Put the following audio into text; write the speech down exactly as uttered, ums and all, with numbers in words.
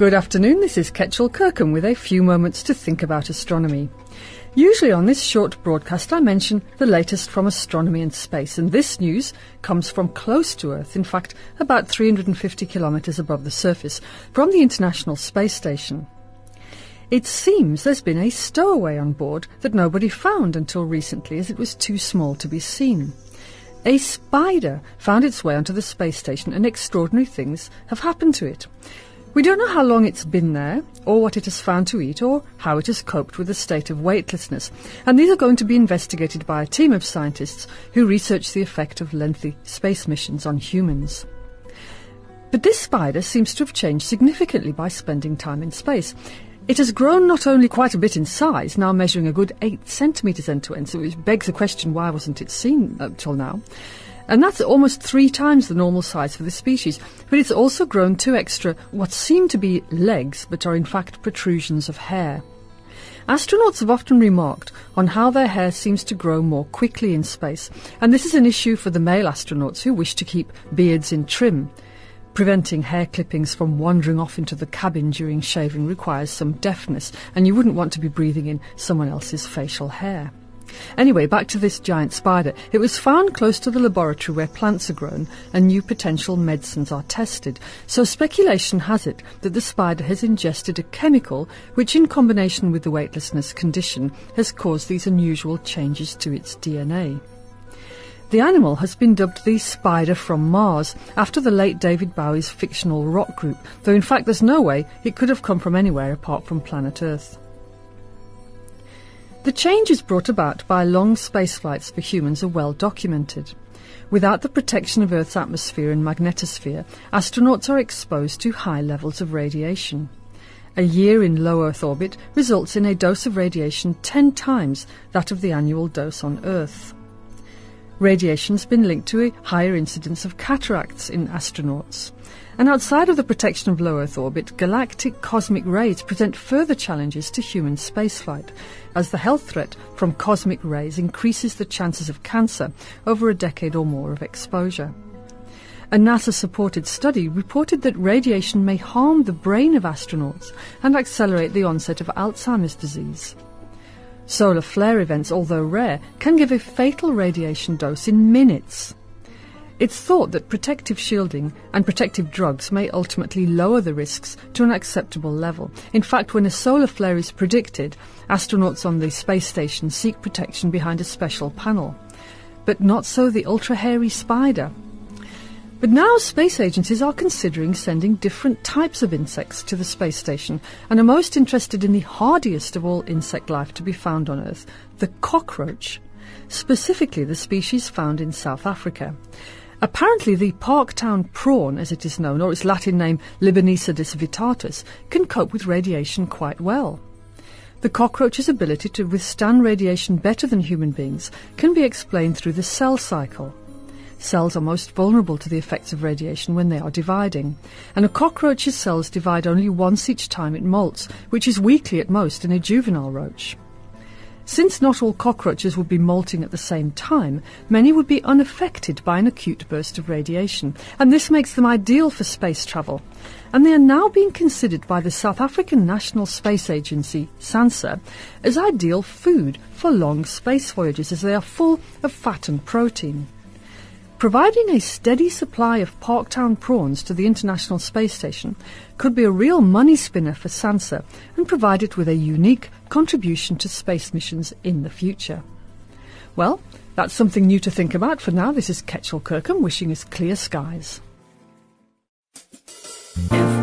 Good afternoon, this is Ketchel Kirkham with a few moments to think about astronomy. Usually on this short broadcast I mention the latest from astronomy and space, and this news comes from close to Earth, in fact about three hundred fifty kilometres above the surface, from the International Space Station. It seems there's been a stowaway on board that nobody found until recently, as it was too small to be seen. A spider found its way onto the space station, and extraordinary things have happened to it. We don't know how long it's been there, or what it has found to eat, or how it has coped with a state of weightlessness, and these are going to be investigated by a team of scientists who research the effect of lengthy space missions on humans. But this spider seems to have changed significantly by spending time in space. It has grown not only quite a bit in size, now measuring a good eight centimetres end to end, so it begs the question, why wasn't it seen up till now? And that's almost three times the normal size for the species. But it's also grown two extra, what seem to be legs, but are in fact protrusions of hair. Astronauts have often remarked on how their hair seems to grow more quickly in space, and this is an issue for the male astronauts who wish to keep beards in trim. Preventing hair clippings from wandering off into the cabin during shaving requires some deftness, and you wouldn't want to be breathing in someone else's facial hair. Anyway, back to this giant spider. It was found close to the laboratory where plants are grown and new potential medicines are tested. So speculation has it that the spider has ingested a chemical which, in combination with the weightlessness condition, has caused these unusual changes to its D N A. The animal has been dubbed the Spider from Mars, after the late David Bowie's fictional rock group, though in fact there's no way it could have come from anywhere apart from planet Earth. The changes brought about by long space flights for humans are well documented. Without the protection of Earth's atmosphere and magnetosphere, astronauts are exposed to high levels of radiation. A year in low Earth orbit results in a dose of radiation ten times that of the annual dose on Earth. Radiation has been linked to a higher incidence of cataracts in astronauts. And outside of the protection of low Earth orbit, galactic cosmic rays present further challenges to human spaceflight, as the health threat from cosmic rays increases the chances of cancer over a decade or more of exposure. A NASA-supported study reported that radiation may harm the brain of astronauts and accelerate the onset of Alzheimer's disease. Solar flare events, although rare, can give a fatal radiation dose in minutes. It's thought that protective shielding and protective drugs may ultimately lower the risks to an acceptable level. In fact, when a solar flare is predicted, astronauts on the space station seek protection behind a special panel. But not so the ultra-hairy spider. But now space agencies are considering sending different types of insects to the space station, and are most interested in the hardiest of all insect life to be found on Earth, the cockroach, specifically the species found in South Africa. Apparently the Parktown prawn, as it is known, or its Latin name Libanicidus vittatus, can cope with radiation quite well. The cockroach's ability to withstand radiation better than human beings can be explained through the cell cycle. Cells are most vulnerable to the effects of radiation when they are dividing, and a cockroach's cells divide only once each time it molts, which is weekly at most in a juvenile roach. Since not all cockroaches would be molting at the same time, many would be unaffected by an acute burst of radiation, and this makes them ideal for space travel. And they are now being considered by the South African National Space Agency, SANSA, as ideal food for long space voyages, as they are full of fat and protein. Providing a steady supply of Parktown prawns to the International Space Station could be a real money spinner for SANSA and provide it with a unique contribution to space missions in the future. Well, that's something new to think about. For now, this is Ketchel Kirkham wishing us clear skies. If